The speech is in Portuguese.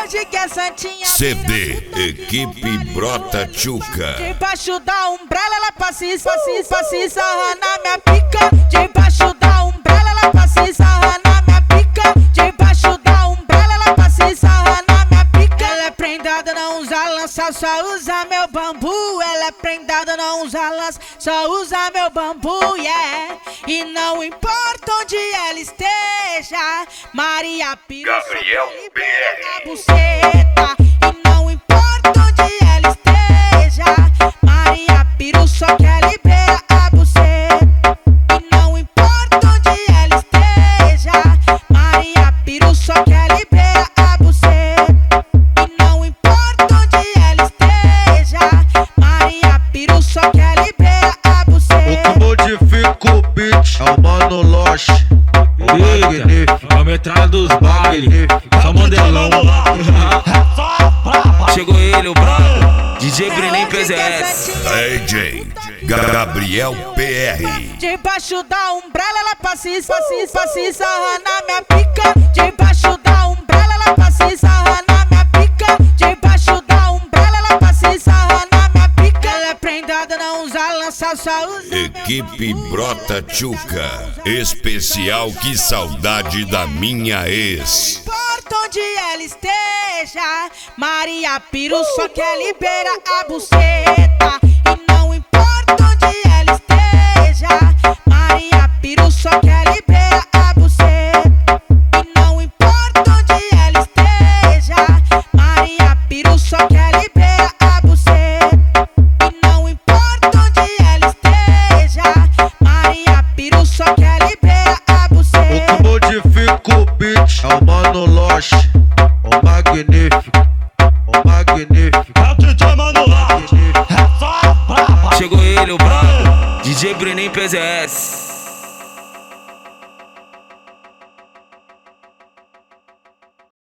hoje que é santinha. CD Equipe Brota Tchuca. Debaixo da umbrella ela passa e sarra na minha pica. Debaixo da umbrella ela passa e sarra na minha pica. Debaixo da umbrella ela passa e sarra na minha pica. Ela é prendada, não usa lança, só usa meu bambu. Ela é prendada, não usa lança, só usa meu bambu, yeah. E não importa onde ela esteja, Maria Piro Gabriel a buceta. E não importa onde ela esteja, Maria Piro só quer liberar a buceta. E não importa onde ela esteja, Maria Piro só quer liberar a buceta. E não importa onde ela esteja, Maria Piro só quer liberar a buceta. O que modifica o beat é o Mano Lost, o magnífico, é a metralha dos bailes, só modelão. Chegou ele, o brabo, DJ Brenin PZS. DJ Gabriel PR. Debaixo da umbrella ela passa e sarra na minha pica. Debaixo da umbrella ela passa e sarra na minha pica. Debaixo da umbrella ela passa e sarra na minha pica. Ela é prendada, não usa lança, só usa Equipe Brota Tchuca. Especial Que Saudade da Minha Ex. Não importa onde ela esteja, Maria Piro só quer liberar a buceta. E não importa onde ela esteja, Maria Piro só quer liberar a buceta. E não importa onde ela esteja, Maria Piro só quer liberar a buceta. E não importa onde ela esteja, Maria Piro só quer liberar a buceta. o que modifica o beat é o Mano Lost, o magnífico, o magnífico. É o DJ Mano Lost. Chegou ele, o brabo, DJ Brenin PZS.